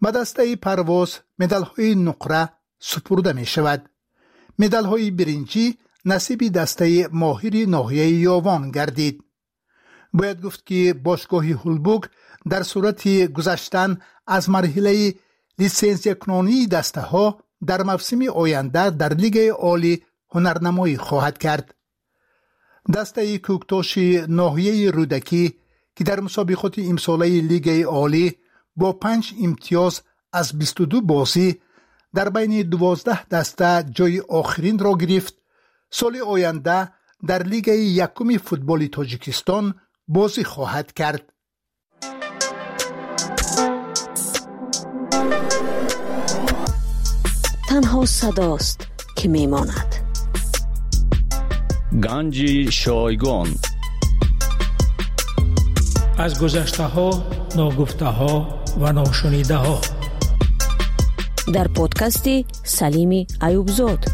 به دسته پرواز مدال‌های نقره سپرده می شود. مدال‌های برنجی نصیب دسته ماهر ناحیه یاوان گردید. باید گفت که باشگاه هولبوگ در صورت گذشتن از مرحله لیسنس کنونی دسته ها در موسم آینده در لیگ عالی هنرنمایی خواهد کرد. دسته کوکتاش ناحیه رودکی که در مسابقات امساله لیگ عالی با 5 امتیاز از 22 بازی در بین 12 دسته جای آخرین را گرفت، سال آینده در لیگ یکم فوتبال تاجیکستان بازی خواهد کرد. تنها صداست که میماند. گنج شایگان. از گذشته ها، ناگفته ها و ناشنیده ها در پادکست سلیم ایوبزاد.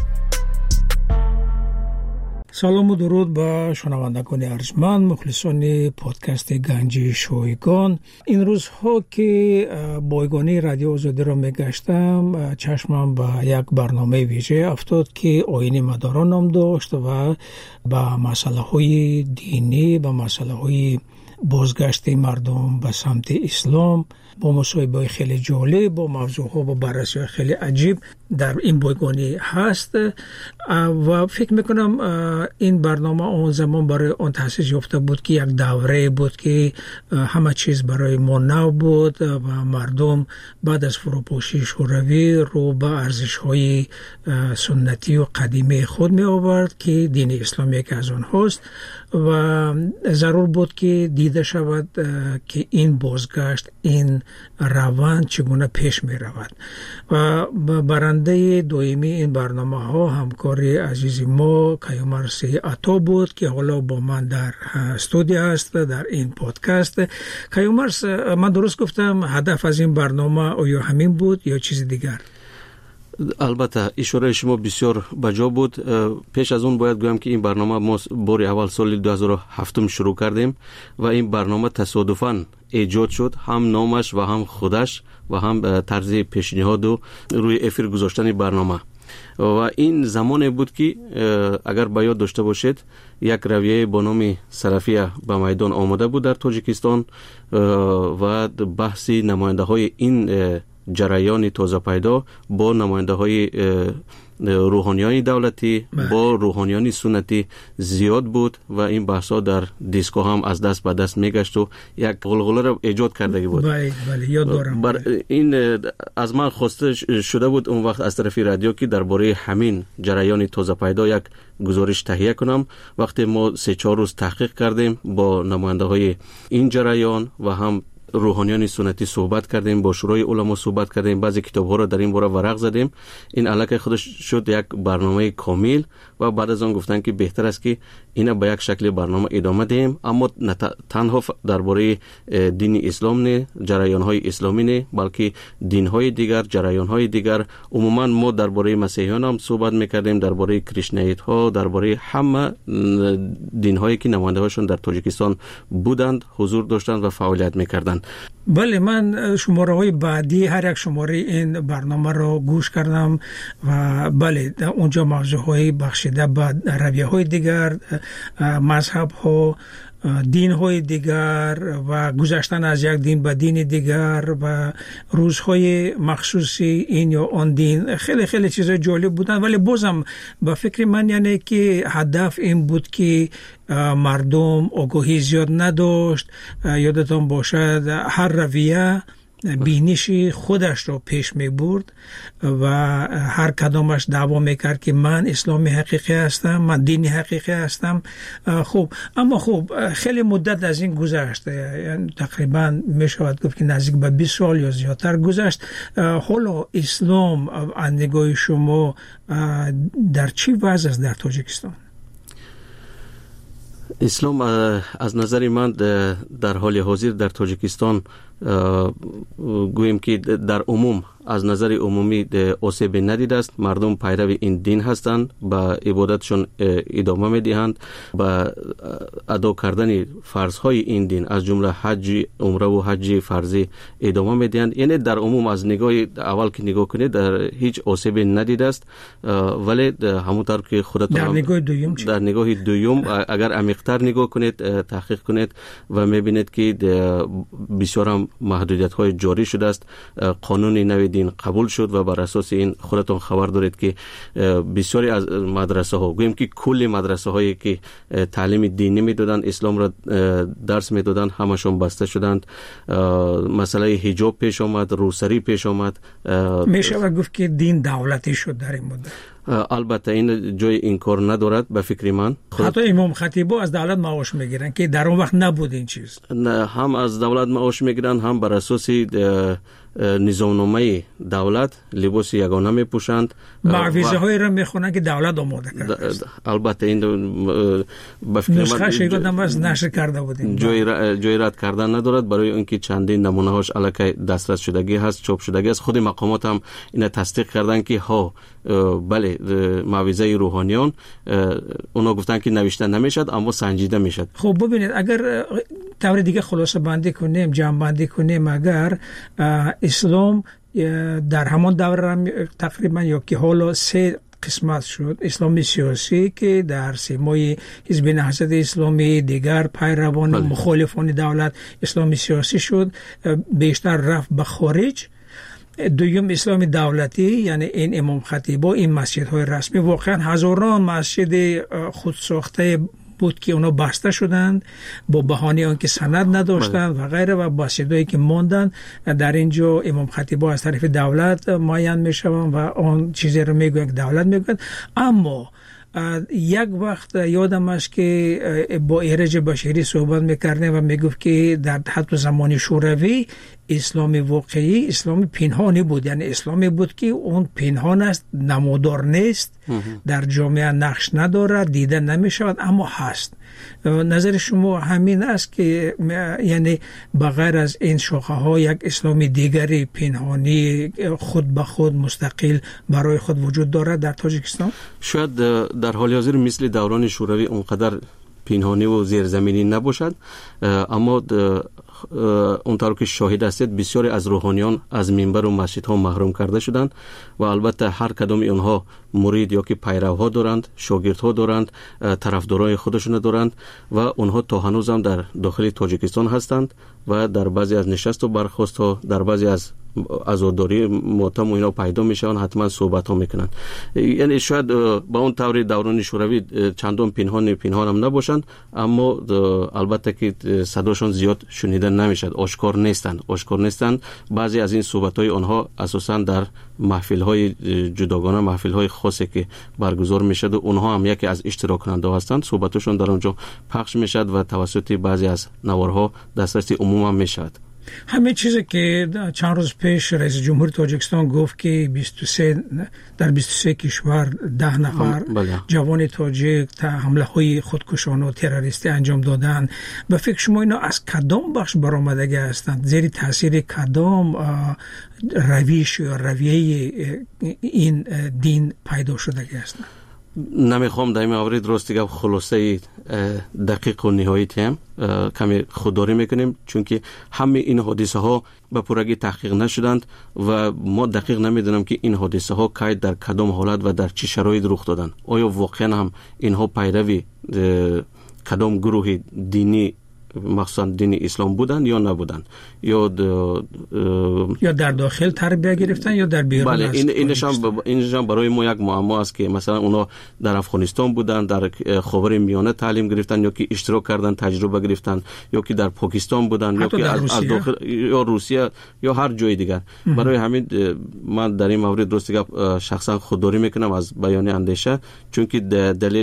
سلام و درود به شنوندگان ارجمند مخلصان پادکست گنج شایگان. این روزها که بایگانی رادیو آزادی را میگشتم، چشمم به یک برنامه ویژه افتاد که آیین مداران نام داشت و به مسئله های دینی، به مسئله های بازگشت مردم به سمت اسلام، با مصاحبه خیلی جالب، با موضوعها با بررسی خیلی عجیب در این بایگانی هست و فکر میکنم این برنامه اون زمان برای آن تأسیس یافته بود که یک دوره بود که همه چیز برای ما نو بود و مردم بعد از فروپاشی شوروی رو به ارزش‌های سنتی و قدیمی خود می آورد که دین اسلام یک از آنهاست و ضرور بود که دیده شود که این بازگشت، این روند چگونه پیش می رود و برنده دائمی این برنامه ها همکاری عزیز ما کیومرث عطا بود که حالا با من در استودیو است در این پادکست. کیومرث، من درست گفتم هدف از این برنامه آیا همین بود یا چیز دیگر؟ البته اشاره شما بسیار بجا بود. پیش از اون باید گویم که این برنامه ما بار اول سال 2007 شروع کردیم و این برنامه تصادفاً ایجاد شد، هم نامش و هم خودش و هم طرز پیشنهاد و روی افیر گذاشتن برنامه. و این زمانی بود که اگر به یاد داشته باشید یک رویه با نام سلفیه به میدان آمده بود در تاجیکستان و بحثی نماینده های این جریان تازه پیدا با نماینده های روحانیان دولتی با روحانیان سنتی زیاد بود و این بحثا در دیسکو هم از دست به دست میگشت و یک غلغله را ایجاد کرده بود. بله یاد دارم. این از من خواسته شده بود اون وقت از طرف رادیو که درباره همین جریان تازه پیدا یک گزارش تهیه کنم. وقتی ما 3-4 روز تحقیق کردیم با نماینده های این جریان و هم روحانیان سنتی صحبت کردیم، با شورای علما صحبت کردیم، بعضی کتاب‌ها را در این باره ورق زدیم. این علاقه خودش شد یک برنامه کامل و بعد از آن گفتن که بهتر است که اینا به یک شکل برنامه ادامه دهیم، اما تنها درباره دین اسلام نه، جریان‌های اسلامی نه، بلکه دین‌های دیگر، جریان‌های دیگر. عموما ما درباره مسیحیان هم صحبت می‌کردیم، درباره کریشنایت‌ها، درباره همه دین‌هایی که نماینده‌هاشون در تاجیکستان بودند، حضور داشتند و فعالیت می‌کردند. بله، من شماره‌های بعدی هر یک شماره این برنامه رو گوش کردم و بله اونجا موضوع‌های بخشیده به رویه‌های دیگر، مذهب‌ها، دین‌های دیگر و گذشتن از یک دین به دین دیگر و روزهای مخصوصی این یا آن دین، خیلی خیلی چیزای جالب بودن. ولی بازم به فکر من یعنی که هدف این بود که مردم آگاهی زیاد نداشت. یادتون باشد هر رویه بینش خودش رو پیش می برد و هر کدامش دعوا میکرد که من اسلامی حقیقی هستم، من دینی حقیقی هستم. اما خیلی مدت از این گذشت، یعنی تقریبا می شود گفت که نزدیک به 20 سال یا زیادتر گذشت. حالا اسلام از نگاه شما در چی وضع است در تاجیکستان؟ اسلام از نظر من در حال حاضر در تاجیکستان گویم که در عموم از نظر عمومی آسیب ندیده است. مردم پیرو این دین هستند، به عبادتشون ادامه میدهند، به ادا کردن فرض‌های این دین از جمله حج، عمره و حج فرضی ادامه میدهند. یعنی در عموم از نگاه اول که نگاه کنید در هیچ آسیب ندیده است. ولی همونطور که خودتون در نگاه دوم اگر عمیق‌تر نگاه کنید، تحقیق کنید و میبینید که بسیار محدودیت‌های جاری شده است. قانون نو دین قبول شد و بر اساس این خودتون خبر دارید که بسیاری از مدرسه‌ها، گوییم که کل مدرسه‌هایی که تعلیم دینی میدادن، اسلام را درس میدادن، همشون بسته شدند. مسئله حجاب پیش آمد، روسری پیش آمد. میشه گفت که دین دولتی شد در این مدت. البته این جای انکار ندارد به فکر من. حتی امام خطیبا از دولت معاش میگیرن که در اون وقت نبود این چیز. نه، هم از دولت معاش میگیرن، هم بر اساس نظامنامه دولت لباس یگانه میپوشند. معویزه های را میخونن که دولت آماده کرده است. البته این نسخه شیگادم از نشر کرده بودیم. جای رد کردن ندارد، برای اینکه چندین نمونه هاش الکی دسترس شدگی هست، چاپ شدگی است. خود مقامات هم این تصدیق کردن که ها بله معویزه روحانیان، اونا گفتن که نوشته نمیشد اما سنجیده میشد. خب ببینید، اگر طور دیگه خلاصه بندی کنیم، جمع بندی کنیم، اگر اسلام در همان دوره تقریبا یا که حالا 3 قسمت شد. اسلام سیاسی که در سیمای حزب نهضت اسلامی، دیگر پیروان مخالفان دولت اسلام سیاسی شد، بیشتر رفت به خارج. دوم اسلام دولتی، یعنی این امام خطیبا، این مسجدهای رسمی، واقعا هزاران مسجد خودساخته بود که اونا بسته شدند با بهانه آنکه سند نداشتند و غیره، و مسجدایی که ماندن در اینجا امام خطیبا از طرف دولت معین میشوند و آن چیزی رو میگویند که دولت میگوید. اما یک وقت یادم است که با ایرج بشیری صحبت میکردیم و میگفت که در حتی زمان شوروی اسلام واقعی اسلام پنهانی بود، یعنی اسلامی بود که اون پنهان است، نمودار نیست، در جامعه نقش ندارد، دیده نمیشود، اما هست. نظر شما همین است که یعنی بغیر از این شاخه ها یک اسلام دیگری پنهانی خود به خود مستقل برای خود وجود دارد در تاجیکستان؟ شاید در حال حاضر مثل دوران شوروی اونقدر پنهانی و زیرزمینی نباشد، اما اونطور که شاهد هستید بسیاری از روحانیان از منبر و مسجدها محروم کرده شدند و البته هر کدام اونها مرید یا که پیروها دارند، شاگردها دارند، طرفدارای خودشون دارند و اونها تا هنوز هم در داخل تاجیکستان هستند و در بعضی از نشست و برخاست ها، در بعضی از عزاداری ماتم و اینا پیدا میشن، حتما صحبت ها میکنن. یعنی شاید با اون طور دوران شوروی چندان پنهان هم نباشند، اما البته که صداشون زیاد شنیده نمیشد، آشکار نیستند. بعضی از این صحبت های آنها اساسا در محفل های جداگانه، محفل های خاصی که برگزار میشد و اونها هم یکی از اشتراک کننده هستند، صحبتشون در اونجا پخش میشد و توسط بعضی از نوارها دسترسی عموم هم میشد. همه چیزی که چند روز پیش رئیس جمهور تاجیکستان گفت که در 23 کشور 10 نفر جوان تاجیک حمله های خودکشانه و تروریستی انجام دادن، به فکر شما اینا از کدام بخش برآمدگی هستند؟ زیر تاثیر کدام رویش یا رویه این دین پیدا شدگی هستند؟ نمیخوام در این مورد درست گفت، خلاصه دقیق و نهایی تیم کمی خودداری میکنیم، چون که همه این حادثه ها به پورگی تحقیق نشدند و ما دقیق نمیدونم که این حادثه ها کی در کدام حالت و در چه شرایط رخ دادن. آیا واقعا هم اینها پیروی کدام گروه دینی مخصوصا دین اسلام بودن یا نبودن، یا در داخل تربیت گرفتن یا در بیرون؟ بله، اینشان برای ما یک معما است که مثلا اونا در افغانستان بودن، در خاور میانه تعلیم گرفتن، یا که اشتراک کردن، تجربه گرفتن، یا که در پاکستان بودن، یا که از داخل یا روسیه یا هر جای دیگر. برای همین من در این مورد درست شخصا خودداری میکنم از بیان اندیشه، چون که دلیل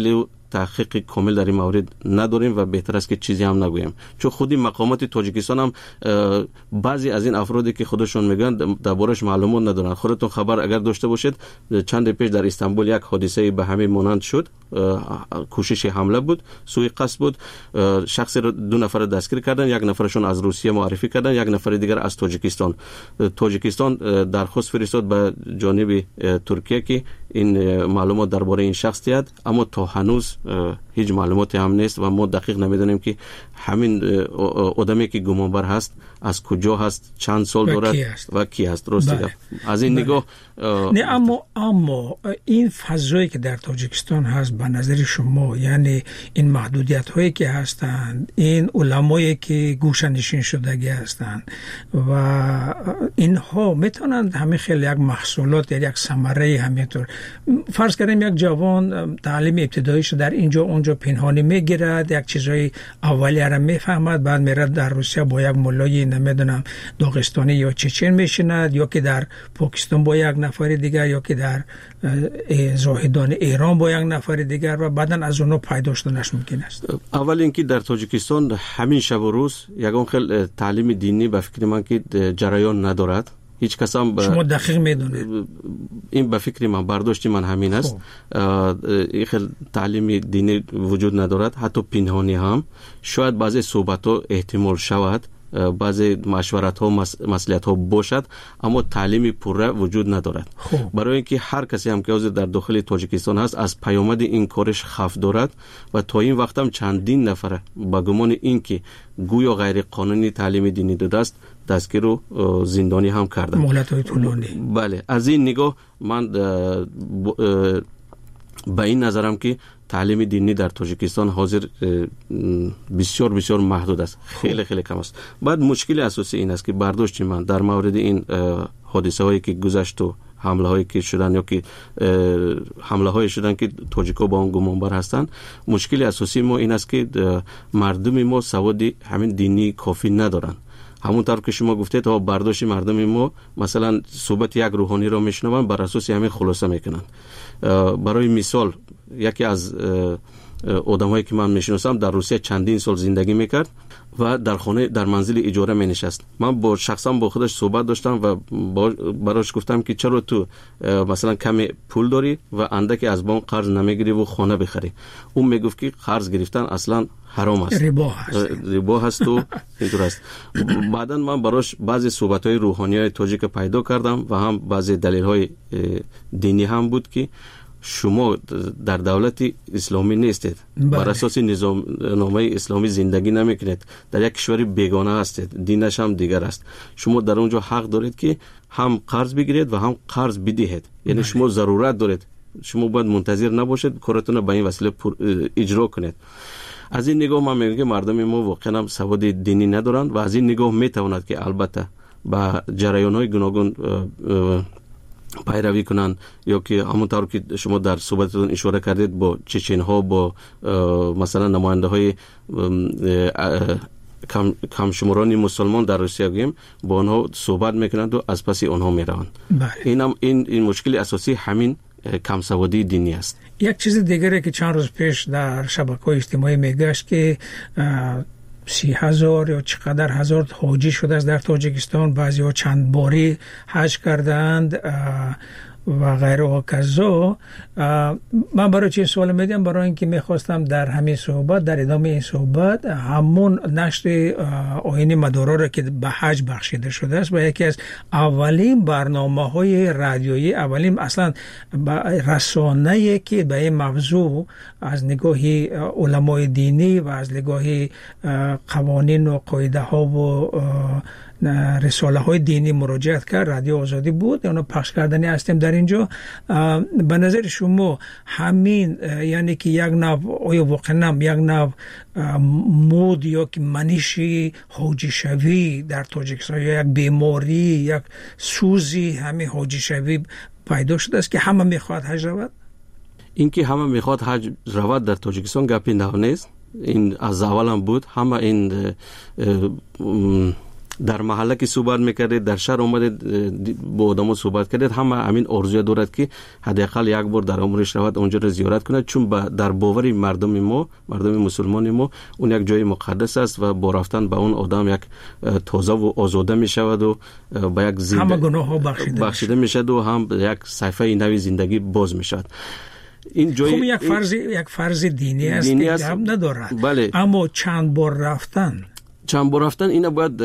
تحقیق کامل در این مورد نداریم و بهتر است که چیزی هم نگوییم، چون خودی مقامات تاجیکستان هم بعضی از این افرادی که خودشون میگن دربارش معلومات ندارن. خودتون خبر اگر داشته باشید چند پیش در استانبول یک حادثه به همین مانند شد، کوشش حمله بود، سوء قصد بود، شخص رو 2 نفر دستگیر کردن، یک نفرشون از روسیه معرفی کردن، یک نفر دیگر از تاجیکستان درخواست فرستاد به جانب ترکیه که این معلومات درباره این شخص دهد، اما تا هنوز هیچ معلوماتی هم نیست و ما دقیق نمیدونیم که همین آدمی که گمانبر هست از کجا هست، چند سال دارد و کی هست. درسته؟ بله. از این نگاه نه، اما این فضایی که در تاجیکستان هست به نظر شما، یعنی این محدودیت هایی که هستند، این علمایی که گوشه‌نشین شدگی هستند و اینها میتونند همه خیلی یک محصولات یا یک ثمره همینطور، فرض کنیم یک جوان تعلیم ابتداییش در اینجا اونجا پنهانی میگیرد، یک چیزای اولیه را میفهمد، بعد میره در روسیه با یک مولای نمیدونم داغستانی یا چچن میشیند، یا که در پاکستان با یک نفر دیگر، یا که در زاهدان ایران با یک نفر دیگر و بعدن از اونها پیدا شدنش ممکن است. اول اینکه در تاجیکستان همین شب و روز یگان خیلی تعلیم دینی به فکر من که جریان ندارد. هیچ کس هم شما دقیق میدونید این به فکر من، برداشت من همین است. خیلی تعلیم دینی وجود ندارد، حتی پنهانی هم. شاید بعضی صحبت ها احتمال شود، بعضی مشورت ها مصلحت ها باشد، اما تعلیم پوره وجود ندارد. برای اینکه هر کسی هم که در داخل تاجیکستان هست از پیامد این کارش خوف دارد و تا این وقت هم چندین نفر با گمان اینکه گویا غیر قانونی تعلیم دینی داده است دستگیر و زندانی هم کردن. مهلت‌های طولانی. بله، از این نگاه من به این نظرم که تعلیم دینی در تاجیکستان حاضر بسیار بسیار محدود است، خیلی خیلی کم است. بعد مشکل اساسی این است که برداشت من در مورد این حادثه هایی که گذشت و حمله هایی که شدن یا که حمله هایی شدن که تاجیک‌ها با اون گمانبر هستند، مشکل اساسی ما این است که مردم ما سواد همین دینی کافی ندارن. همونطور که شما گفتید ها، برداشت مردم ما مثلا صحبت یک روحانی را میشنون بر اساس همین خلاصه میکنن. برای مثال یکی از آدمایی که من میشناسم در روسیه چندین سال زندگی میکرد و در خانه در منزل اجاره می نشست. من با شخصا با خودش صحبت داشتم و براش گفتم که چرا تو مثلا کمی پول داری و اندکی از بانک قرض نمیگیری و خانه بخری؟ اون میگفت که قرض گرفتن اصلا حرام است، ربا هست و اینطور است. بعداً من براش بعضی صحبت‌های روحانیای تاجیک پیدا کردم و هم بعضی دلیل‌های دینی هم بود که شما در دولت اسلامی نیستید، بر اساس نظامنامه اسلامی زندگی نمیکنید، در یک کشور بیگانه هستید، دینش هم دیگر است. شما در اونجا حق دارید که هم قرض بگیرید و هم قرض بدهید، یعنی شما ضرورت دارید، شما باید منتظر نباشید کارتون به این وسیله اجرا کنید. از این نگاه من میگم که مردم ما واقعا هم سواد دینی ندارن و از این نگاه میتواند که البته با جریان‌های گوناگون پیروی کنن، یا که همونطور که شما در صحبتتون اشاره کردید با چچن‌ها، با مثلا نماینده‌های کم شمارانی مسلمان در روسیه گیم با آنها صحبت میکنند و از پس آنها میروند. این مشکل اساسی همین کم سوادی دینی است. یک چیز دیگری که چند روز پیش در شبکه‌های اجتماعی میگشت که 30,000 یا چقدر هزار حاجی شده است در تاجیکستان، بعضی ها چند باری حج کردند و غیره و کذا. من برای چه سوال میدیم؟ برای اینکه میخواستم در همین صحبت، در ادامه این صحبت، همون نشر آیین مدارا را که به حج بخشیده شده است و یکی از اولین برنامه‌های رادیویی، اولین اصلا رسانه‌ای که به این موضوع از نگاه علمای دینی و از نگاه قوانین و قاعده ها و رساله های دینی مراجعت کرد، رادیو آزادی بود. اونو پخش کردنی هستیم در اینجا. به نظر شما همین یعنی که یک نوع آیا واقعا یک نوع مود یا که منشی حاجی شوی در تاجیکستان یا یک بیماری، یک سوزی همین حاجی شوی پیدا شده است که همه میخواد حج رود؟ این که همه میخواد حج رود در تاجیکستان گپی نیست. این از اول هم بود. همه این در محله که صحبت میکردید، در شهر اومدید با آدما صحبت کردید، همه همین آرزوی دارد که حداقل یک بار در عمرش رود اونجا رو زیارت کنه، چون در باور مردم ما، مردم مسلمان ما، اون یک جای مقدس است و با رفتن به اون آدم یک تازه و آزاده میشود و با یک همه گناه ها بخشیده میشد و هم یک صفحه نوی زندگی باز میشد. این جای خب یک فرض دینی است که جواب ندارد. بله. اما چند بار رفتن اینا باید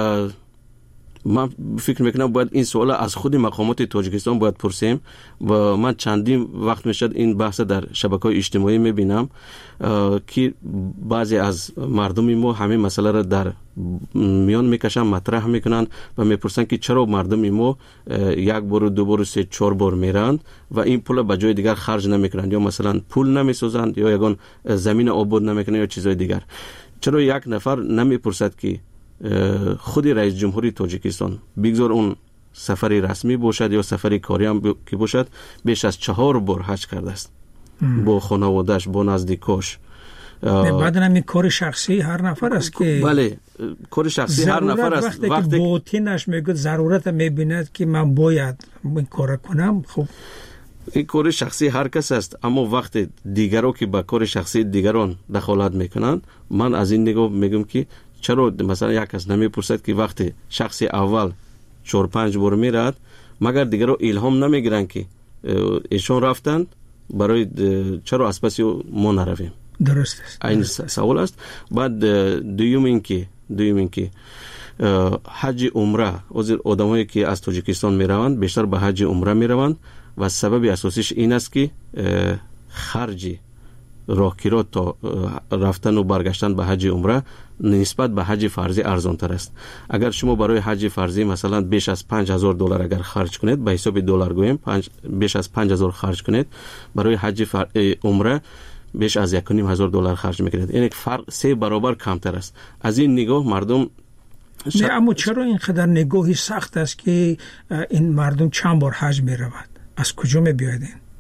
من فکر میکنم باید این سوال از خود مقامات تاجیکستان باید پرسیم و من چندین وقت میشد این بحث در شبکه‌های اجتماعی میبینم که بعضی از مردم ما همین مسئله را در میان میکشن، مطرح میکنن و میپرسن که چرا مردم ما یک بار، دو بار، سه، چهار بار میرن و این پول به جای دیگر خرج نمیکنن، یا مثلا پول نمیسازند یا یگان زمین آباد نمیکنن یا چیزای دیگر. چرا یک نفر نمیپرسد که خود رئیس جمهوری تاجیکستان بگذار اون سفری رسمی باشد یا سفری کاری هم که باشد، بیش از 4 بار حج کرده است با خانواده‌اش، با نزدیکاش. بعد همین کار شخصی هر نفر است که بله، کار شخصی هر نفر است. وقتی باطنش میگه ضرورت میبیند که من باید این کار کنم، خب این کار شخصی هر کس است، اما وقتی دیگران که با کار شخصی دیگران دخالت میکنن، من از این نگاه میگم که چرا مثلا یک کس نمیپرسد که وقتی شخص اول 4-5 بار میرد، مگر دیگران الهام نمیگیرن که ایشون رفتن برای چرا از پس ما نرویم؟ درست است. این سوال است. بعد دوم این که حج عمره، آدمایی که از تاجیکستان میروند بیشتر به حج عمره میروند و سبب اساسیش این است که خرج راهگیری تا رفتن و برگشتن به حج عمره نسبت به حج فرضی ارزان تر است. اگر شما برای حج فرضی مثلا بیش از $5,000 اگر خرج کنید، به حساب دلار گویم بیش از 5,000 خرج کنید، برای حج عمره بیش از $1,500 خرج میکنید. این یک فرق 3 برابر کمتر است. از این نگاه مردم نه، اما چرا اینقدر نگاهی سخت است که این مردم چند بار حج میرود؟ از کجا میبیاید؟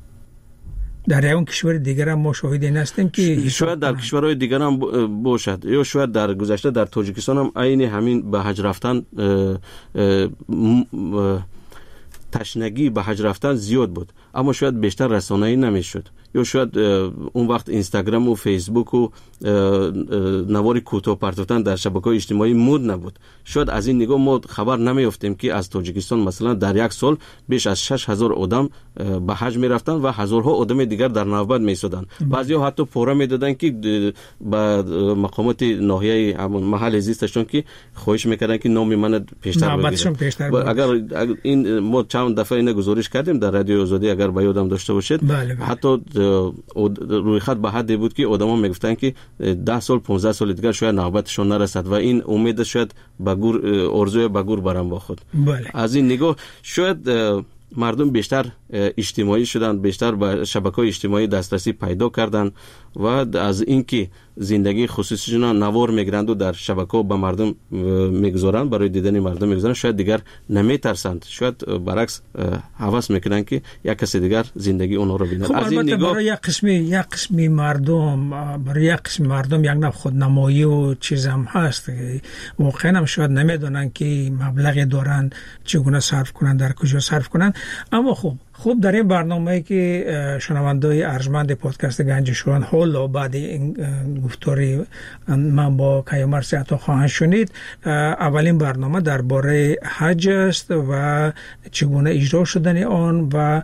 در اون کشور دیگر هم ما شاهد این هستیم که شاید در کشورهای دیگر هم باشد، یا شاید در گذشته در تاجیکستان هم عین همین به حج رفتن تشنگی به حج رفتن زیاد بود، اما شاید بیشتر رسانه‌ای نمیشد، یا شاید اون وقت اینستاگرام و فیسبوک و نوار کوتاه پرتوتن در شبکه‌های اجتماعی مود نبود. شاید از این نگاه ما خبر نمیافتیم که از تاجیکستان مثلا در یک سال بیش از 6,000 آدم به حج میرفتن و هزارها آدم دیگر در نوبت میسودن. بعضیا حتی پورا میدادن که با مقامات ناحیه همون محل زیستشون که خواهش میکردن که نام من پیشتر بگیرن. اگر این ما چند دفعه اینو گزارش کردیم در رادیو آزادی، اگر به یادم داشته باشید، حتی روی خط به حدی بود که آدما میگفتن که 10 سال 15 سال دیگر شاید نوبتشون نرسد و این امید شاید به گور ارزوی به گور برام با خود. از این نگاه شاید مردم بیشتر اجتماعی شدن، بیشتر به شبکه‌های اجتماعی دسترسی پیدا کردن و از اینکه زندگی خصوصیشون نوار میگیرند و در شبکه‌ها به مردم میگذارند، برای دیدن مردم میگذارند، شاید دیگر نمیترسند، شاید برعکس هوس میکنن که یک کسی دیگر زندگی اونها رو ببینه. از این نگاه برای یک قسمی مردم یک نوع خودنمایی و چیز هم هست، واقعا هم شاید نمیدونن که مبلغی دارن چگونه صرف کنن، در کجا صرف کنن. اما خوب در این برنامه‌ای که شنونده‌های ارجمند پادکست گنج شویگان حالا بعد این گفتاری من با کیامر عطا خواهند شنید، اولین برنامه درباره حج است و چگونه اجرا شدن آن و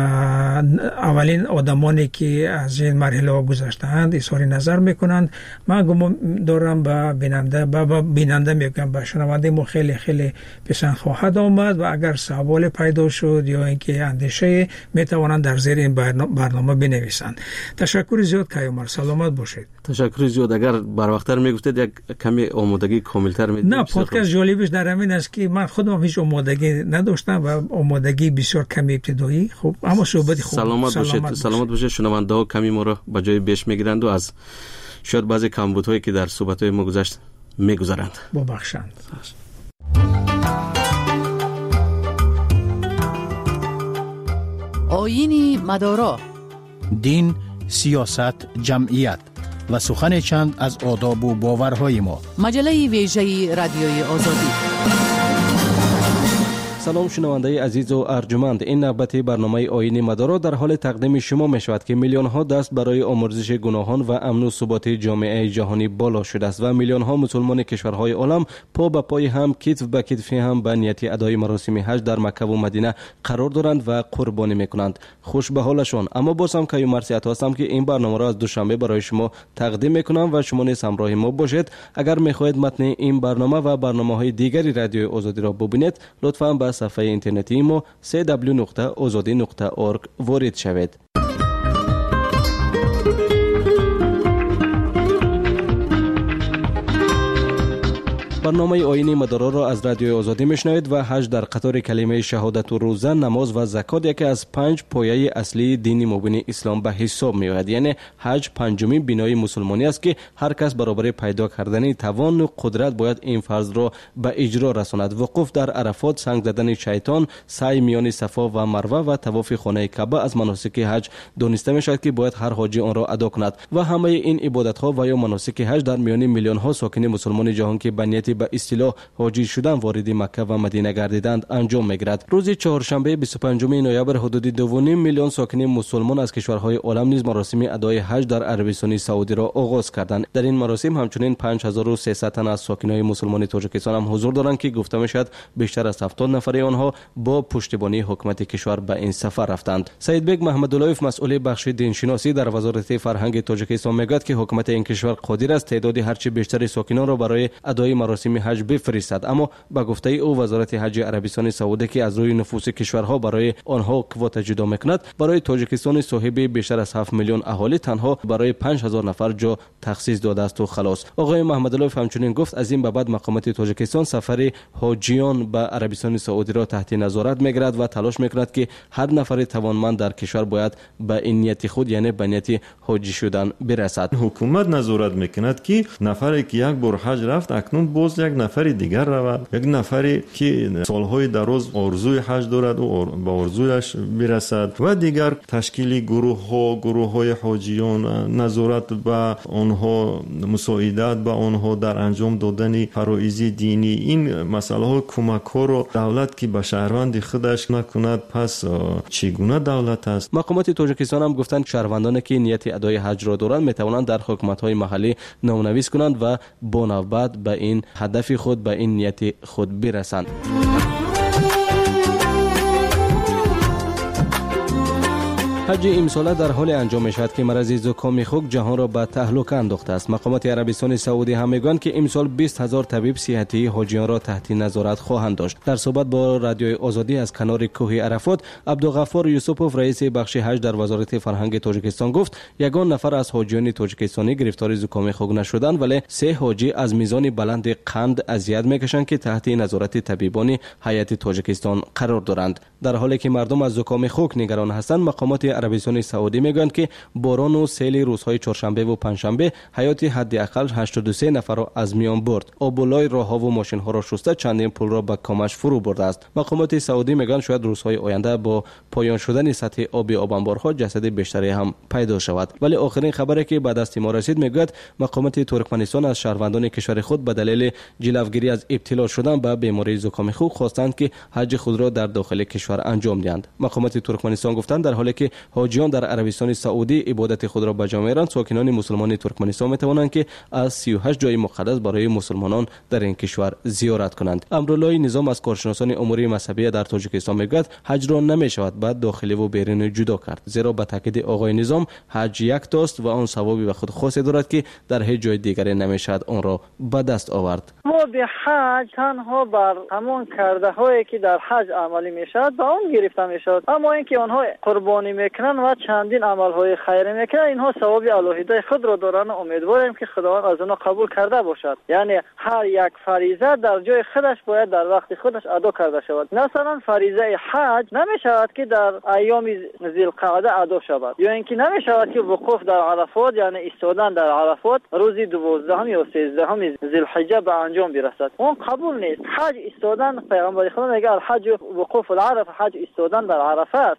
اولین آدمانی که از این مرحله گذشتند اظهار نظر میکنند. من گمان دارم به بیننده میگم به شنونده ما خیلی خیلی پسند خواهد آمد و اگر سوال پیدا شد یا اینکه اندیشه میتوانند در زیر این برنامه بنویسند. تشکر زیاد کیامر، سلامت باشید. تشکر زیاد. اگر بر وقتتر میگفتید یک کمی آمادگی کاملتر میدید. نه، پادکست جالبش در همین است که من خودم هیچ آمادگی نداشتم و آمادگی بسیار کمی ابتدایی. خب اما صحبت خوب. سلامت باشید. شنونده ها کمی ما را به جای بیش میگیرند و از شاید بعضی کمبودهایی که در صحبت‌های ما گذشت میگذارند. ببخشند. آیین مدارا، دین، سیاست، جمعیت و سخن چند از آداب و باورهای ما. مجله ویژه رادیوی آزادی. سلام شنونده عزیز و ارجمند، این نوبت برنامه آیین مدارا در حال تقدیم شما می شود که میلیون ها دست برای آمرزش گناهان و امن و ثبات جامعه جهانی بالا شده است و میلیون ها مسلمان کشورهای عالم پا به پای هم، کتف به کتف هم به نیت ادای مراسم حج در مکه و مدینه قرار دارند و قربانی میکنند. خوش به حالشان. اما باز هم که مرسیت هستم که این برنامه را از دوشنبه برای شما تقدیم میکنم و شما نیز همراه ما باشید. اگر میخواهید متن این برنامه و برنامه‌های دیگری رادیو آزادی را ببینید، لطفاً به صفحه اینترنتی ما www.azadi.org وارد شوید. برنامه آیین مدارا را از رادیو آزادی میشنوید و حج در قطار کلمه شهادت و روزه، نماز و زکات یکی از 5 پایه اصلی دین مبین اسلام به حساب می آید. یعنی حج پنجمین بنای مسلمانی است که هر کس برابر پیدا کردن توان و قدرت باید این فرض را به اجرا رساند. وقوف در عرفات، سنگ زدن شیطان، سعی میان صفا و مروه و طواف خانه کعبه از مناسک حج دانسته می شود که باید هر حاجی آن را ادا کند و همه این عبادت ها و یا مناسک حج در میان میلیون ها ساکن مسلمان جهان که به نیت به اصطلاح حاجی شدن وارد مکه و مدینه گردیدند انجام میگیرد. روز چهارشنبه 25 نوامبر حدود 2.5 میلیون ساکن مسلمان از کشورهای عالم نیز مراسم ادای حج در عربستان سعودی را آغاز کردند. در این مراسم همچنین 5300 تن از ساکنان مسلمان تاجیکستان هم حضور دارند که گفته میشد بیشتر از 70 نفر آنها با پشتیبانی حکومت کشور به این سفر رفتند. سید بیگ محمداللهیف مسئول بخش دینشناسی در وزارت فرهنگ تاجیکستان میگوید که حکومت این کشور قادر است تعداد هرچه بیشتر ساکنان را برای ادای مراسم حج بفرستد، اما با گفته او وزارت حج عربستان سعودی که از روی نفوس کشورها برای آنها کواتا جدا میکند، برای تاجیکستان صاحب بیشتر از 7 میلیون اهالی تنها برای 5000 نفر جا تخصیص داده است و خلاص. آقای محمداللهیف همچنین گفت از این به بعد مقامات تاجیکستان سفر حاجیان به عربستان سعودی را تحت نظارت میگیرد و تلاش میکند که هر نفر توانمند در کشور باید به این نیت خود یعنی به نیت حاجی شدن برسد. حکومت نظارت میکند که نفری که یک بار حج رفت اکنون باز یک نفری دیگر رود، یک نفری که سالهای دراز آرزوی حج دارد و به آرزویش برسد و دیگر تشکیل گروه‌های حاجیان، نظارت به آنها، مساعدت به آنها در انجام دادن فرایض دینی، این مسئله ها کمک ها را دولت که به شهروند خودش نکند پس چگونه دولت است؟ مقامات تاجیکستان هم گفتند شهروندانی که نیت ادای حج را دارند میتوانند در حکومت‌های محلی نامنویس کنند و با نوبت به این هدف خود به این نیت خود برسند. حج امساله در حال انجام می شود که مرض زکام خوک جهان را به تهلکه انداخته است. مقامات عربستان سعودی هم میگویند که امسال 20000 طبیب صحتی حاجیان را تحت نظارت خواهند داشت. در صحبت با رادیوی آزادی از کنار کوه عرفات، عبدالغفار یوسفوف رئیس بخش حج در وزارت فرهنگ تاجیکستان گفت یگان نفر از حاجیان تاجیکستانی گرفتار زکام خوک نشدند، ولی 3 حاجی از میزان بلند قند اذیت میکشند که تحت نظارت طبیبان هیئت تاجیکستان قرار دارند. در حالی که مردم از زکام خوک نگران هستند، مقامات عربستان سعودی میگویند که باران و سیل روزهای چهارشنبه و پنجشنبه حیات حداقل 83 نفر را از میان برد. آبولای راهها و ماشین ها را شسته چندین پل را به کامش فرو برده است. مقامات سعودی میگویند شاید روزهای آینده با پایان شدن سطح آب انبارها جسد بیشتری هم پیدا شود. ولی آخرین خبری که به دست ما رسید میگوید مقامات ترکمنستان از شهروندان کشور خود به دلیل جلوگیری از ابتلا شدن به بیماری زکام خوک خواستند که حج خود را در داخل کشور انجام دهند. مقامات ترکمنستان گفتند در حالی که حاجیان در عربستان سعودی عبادت خود را بجا می‌آورند، ساکنان مسلمان ترکمنستان می‌توانند که از 38 جای مقدس برای مسلمانان در این کشور زیارت کنند. امرالله نظام از کارشناسان امور مذهبی در تاجیکستان میگوید حج را نمی‌شود بعد داخلی و بیرونی جدا کرد، زیرا به تاکید آقای نظام حج یک تاست و آن ثوابی به خود خاصی دارد که در هیچ جای دیگری نمی‌شود آن را به دست آورد. ما به حج تنها بر همان کرده هایی که در حج عملی میشود به اون گرفته میشود، اما اینکه آنها قربانی میکنن و چندین عمل های خیری میکنن اینها ثواب الهی خود را دارن. امیدواریم که خداوند از اونها قبول کرده باشد. یعنی هر یک فریضه در جای خودش باید در وقت خودش ادا کرده شود. مثلا فریضه حج نمیشود که در ایام ذوالقعده ادا شود، یا اینکه نمیشود که وقوف در عرفات یعنی ایستادن در عرفات روز 12 یا 13 ذوالحجه به انجام برسد. اون قبول نیست. حج ایستادن، پیغمبر خدا میگه الحج وقوف العرفه، حج ایستادن در عرفه است.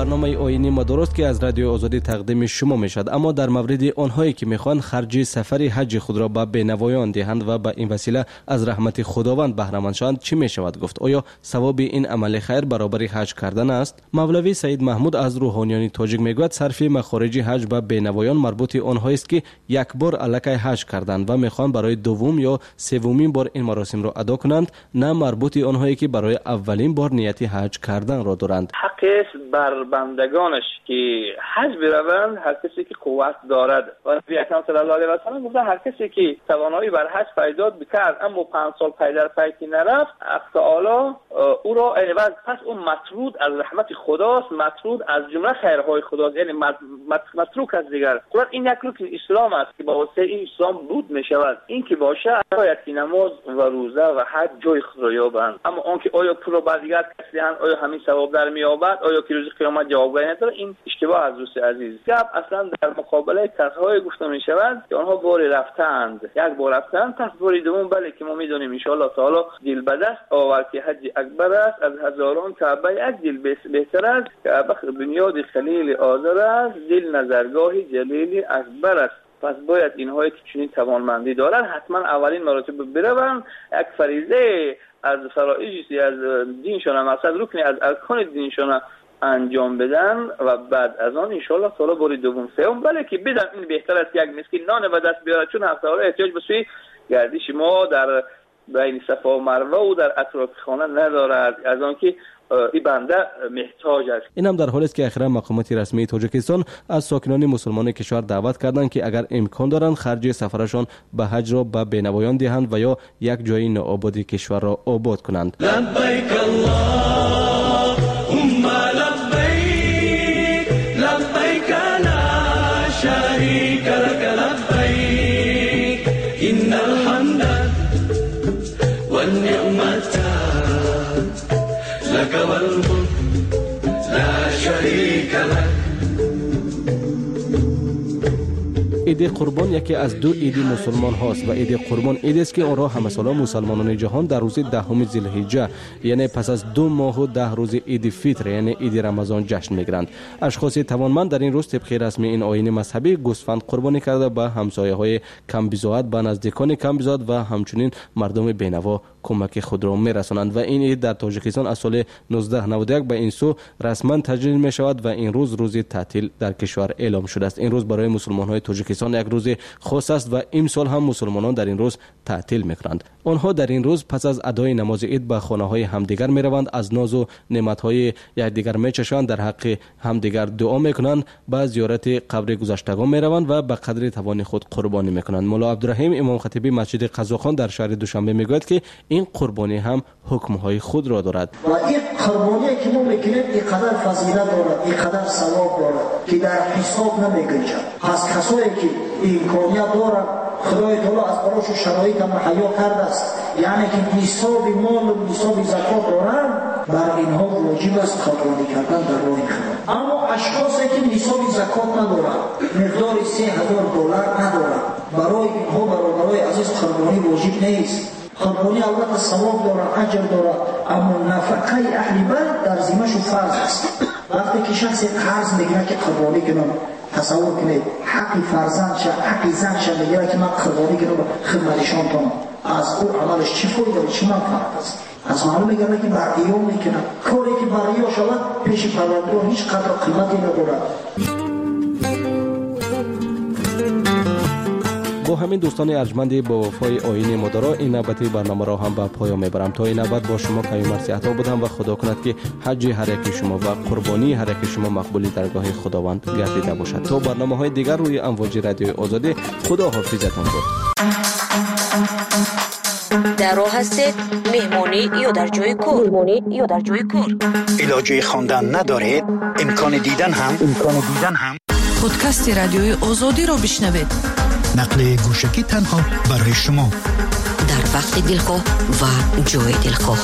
برنامه آیین ما درست که از رادیو آزادی تقدیم شما می شد، اما در مورد آنهایی که میخوان خرج سفر حج خود را به بینوایان دهند و به این وسیله از رحمت خداوند بهره مند شوند چی می شود گفت؟ آیا ثواب این عمل خیر برابر حج کردن است؟ مولوی سید محمود از روحانیان تاجیک میگوید صرف مخارج حج به بینوایان مربوط آنهایی است که یک بار الکی حج کردند و میخوان برای دوم یا سومین بار این مراسم را ادا کنند، نه مربوط آنهایی که برای اولین بار نیت حج کردن را دارند. حق است بر بندگانش که حج بروند، هر کسی که قوت دارد. و نبی اکرم صلی الله علیه و سلم گفته هر کسی که توانایی بر حج پیدا بکرد اما 5 سال پی در پی نرفت، حق تعالی او را عوض، پس اون مطرود از رحمت خداست، مطرود از جمله خیرهای خداست، یعنی متروک از دیگر. قرآن این یک رکن اسلام است که با واسطه این اسلام بود می شود. این که باشه باید که نماز و روزه و حج جای خود را یابند. اما اون که آیا پول را دیگر کسی آیا همین ثواب در می‌یابد، آیا که روز قیامت جوابگویی نداره، این اشتباه از دوست عزیز. گپ اصلا در مقابله کسایی گفته می شود که آنها باری رفتند، یک بار رفتند، پس باری دوم بله که ما می‌دونیم ان شاء الله تعالی دل به دست آورد که حج اکبر است، از هزاران کعبه یک دل بهتر است، کعبه بنیاد خلیل آذر است، دل نظرگاه جلیل اکبر است. پس باید اینهایی که چنین توانمندی دارن حتما اولین مراتب بروند، یک فریضه از فرائضی از دینشون، مقصد رکنی از ارکان دینشون انجام بدن و بعد از آن ان شاء الله تعالی بار دوم سوم بله که بدن. این بهتر است یک مسکین نان به دست بیاره، چون هفته ها احتیاج به سوی گردش ما در بین صفا و مروه و در اطراف خانه ندارد، از آن که این بنده محتاج است. این هم در حالی است که اخیرا مقامات رسمی تاجیکستان از ساکنان مسلمان کشور دعوت کردند که اگر امکان دارند خرج سفرشان به حج را به بینوایان دهند و یا یک جای نوآباد کشور را آباد کنند. لبیک اللهم لبیک لبیک لا شریک لک لبیک ان الحمد والنعمت لك والملك لا شريك لك. عید قربان یکی از دو عید مسلمان هاست و عید قربان عید است که آن را همه ساله مسلمانان جهان در روز 10 ذوالحجه یعنی پس از 2 ماه و 10 روز عید فطر یعنی عید رمضان جشن میگیرند. اشخاص توانمند در این روز طبق رسم این آیین مذهبی گوسفند قربانی کرده به همسایه‌های کم بضاعت، به نزدیکان کم بضاعت و همچنین مردم بینوا کمک خود را میرسانند و این عید در تاجیکستان از سال 1991 به این سو رسما تجلیل می شود و این روز تعطیل در کشور اعلام شده است. این روز برای مسلمان‌های تاجیکستان یک روز خاص است و امسال هم مسلمانان در این روز تعطیل می‌کنند. آنها در این روز پس از ادای نماز عید به خانه‌های همدیگر می‌روند، از ناز و نعمت‌های یکدیگر می‌چشند، در حق همدیگر دعا می‌کنند، به زیارت قبر گذشتگان می‌روند و به قدر توان خود قربانی می‌کنند. مولا عبدالرحیم امام خطیبی مسجد قزاقان در شهر دوشنبه میگوید که این قربانی هم حکم‌های خود را دارد. و این قربانی که ما می‌کنیم اینقدر فضیلت دارد، اینقدر ثواب دارد که در حساب نمی‌گنجد. پس کسایی که امکانیت دارد خدای تعالی از براشون شرایط مهیا کرده است، یعنی که نصاب مال و نصاب زکات دارند، بر اینها واجب است قربانی کردن در راه خدا. اما اشخاصی که نصاب زکات ندارند، مقدار $3000 ندارند، برای اینها برادرای عزیز قربانی واجب نیست. قربانی البته ثواب دارد، اجر دارد، اما نفقه اهل بیت در ذمه‌شون فرض است. وقتی که شخص قرض میگیره که قربانی کنم، تصور کنید حق فرزند شه، حق زن شه میگیره که من قربانی کنم خدمتشان کنم، از او عملش چی فایده و چی منفعت است؟ از معلوم میگه که بر ریا میکنه، کاری که بر ریا شود پیش پروردگار هیچ قدر قیمتی ندارد. با همین دوستان ارجمند با وفای آیین مدارا این نوبتی برنامه را هم به پایان میبرم. تا این نوبت با شما پیامرسی عطا بودم و خدا کند که حج هر یک شما و قربانی هر یک شما مقبولی درگاه خداوند گردیده باشد. تا برنامه‌های دیگر روی امواج رادیو آزادی، خدا حافظتان باد. در راه هستید مهمانی یا در جای کار؟ علاجه خواندن ندارید؟ امکان دیدن هم پادکست رادیوی آزادی را بشنوید. نقل گوشکی تنها برای شما در وقت دلخواه و جای دلخواه.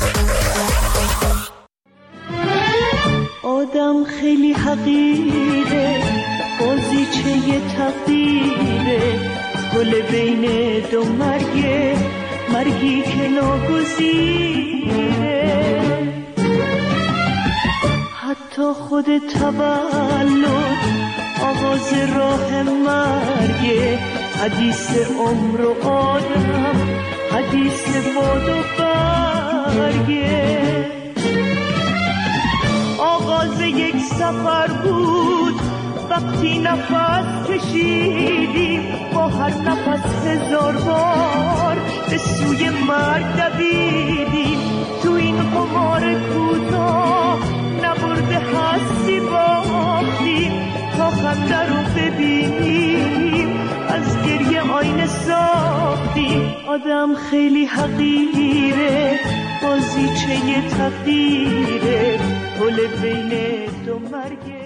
آدم خیلی حقیره، بازیچه تقدیره، گل بین دو مرگی که ناگزیره. حتی تا خود تولد آغاز راه مرگ، حدیث عمر و آدم، حدیث باد و برگه. آغاز یک سفر بود وقتی نفس کشیدیم، با هر نفس 1000 بار به سوی مرگ دویدیم. تو این قمار کوتاه نبرده هستی باختیم، تا خنده رو ببینیم از گریه آینه ساختیم. آدم خیلی حقیره، بازیچه تقدیره، پل بین دو مرگ.